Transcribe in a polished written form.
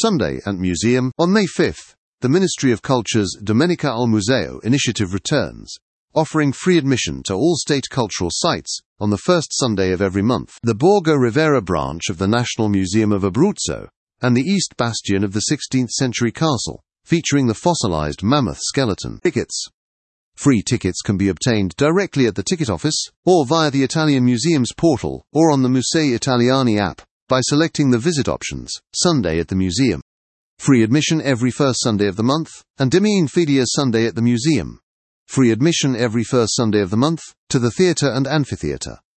Sunday at Museum. On May 5th, the Ministry of Culture's Domenica al Museo initiative returns, offering free admission to all state cultural sites on the first Sunday of every month. The Borgo Rivera branch of the National Museum of Abruzzo and the East Bastion of the 16th century castle, featuring the fossilized mammoth skeleton. Tickets. Free tickets can be obtained directly at the ticket office or via the Italian Museum's portal or on the Musei Italiani app by selecting the visit options, Sunday at the Museum. Free admission every first Sunday of the month, and Demi in Fidia Sunday at the Museum. Free admission every first Sunday of the month to the theatre and amphitheatre.